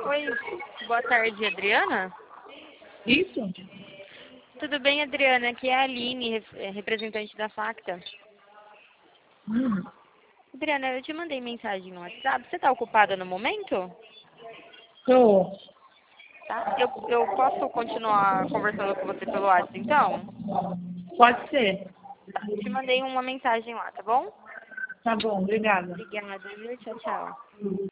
Oi, boa tarde, Adriana. Isso? Tudo bem, Adriana? Aqui é a Aline, representante da Facta. Hum. Adriana, eu te mandei mensagem no WhatsApp. Você está ocupada no momento? Tô. Tá? Eu posso continuar conversando com você pelo WhatsApp, então? Pode ser. Tá. Te mandei uma mensagem lá, tá bom? Tá bom, obrigada. Obrigada, viu? Tchau, tchau.